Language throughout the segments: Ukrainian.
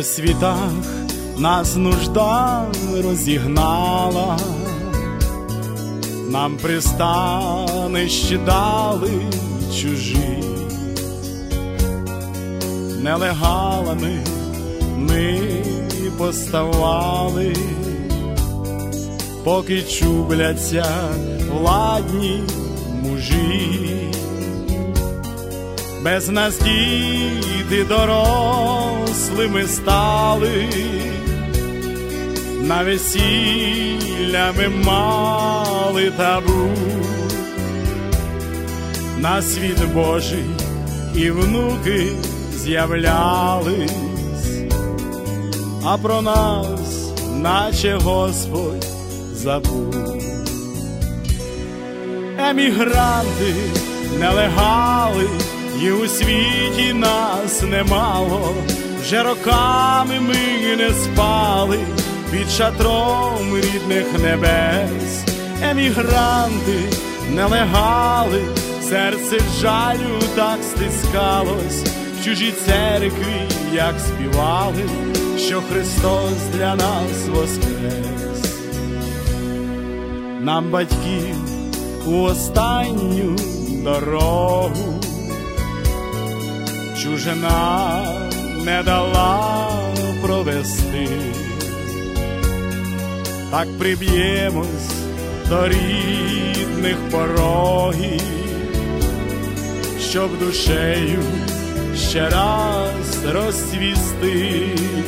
По світах нас нужда розігнала, нам пристанище дали чужі. Нелегалами ми поставали, поки чубляться владні мужі. Без нас діти дорослими стали, на весілля ми мали табу. На світ Божий і внуки з'являлись, а про нас наче Господь забув. Емігранти, нелегали, і у світі нас немало. Вже роками ми не спали під шатром рідних небес. Емігранти, нелегали, серце жалю так стискалось в чужій церкві, як співали, що Христос для нас воскрес. Нам батьків у останню дорогу чужина не дала провести. Так приб'ємось до рідних порогів, щоб душею ще раз розцвісти.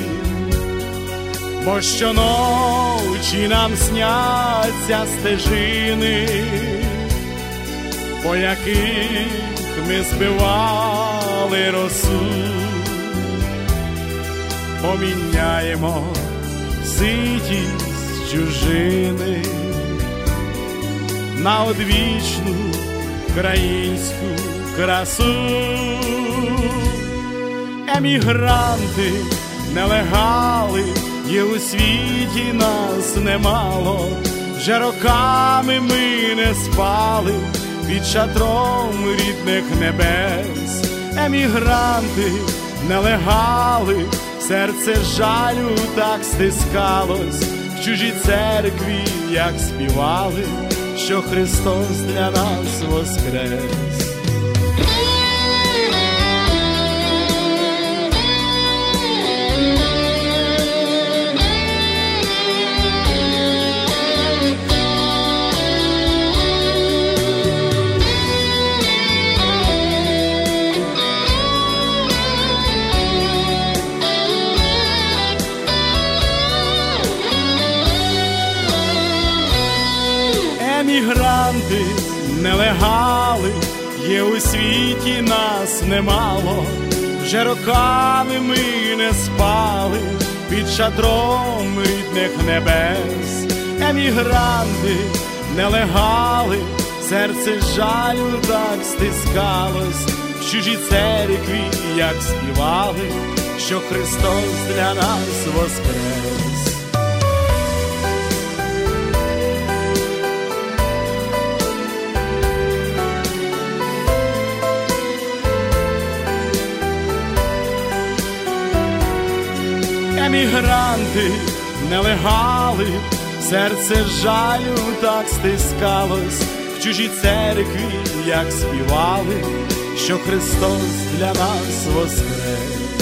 Бо щоночі нам сняться стежини, по яких ми збивали росу. Поміняємо ситість чужини на одвічну українську красу. Емігранти, нелегали, і у світі нас немало. Вже роками ми не спали під шатром рідних небес. Емігранти, нелегали, серце жалю так стискалось в чужій церкві, як співали, що Христос для нас воскрес. Емігранти, нелегали, є у світі нас немало. Вже роками ми не спали під шатром рідних небес. Емігранти, нелегали, серце жалю так стискалось в чужій церкві, як співали, що Христос для нас воскрес. Емігранти, нелегали, серце жалю так стискалось в чужій церкві, як співали, що Христос для нас воскрес.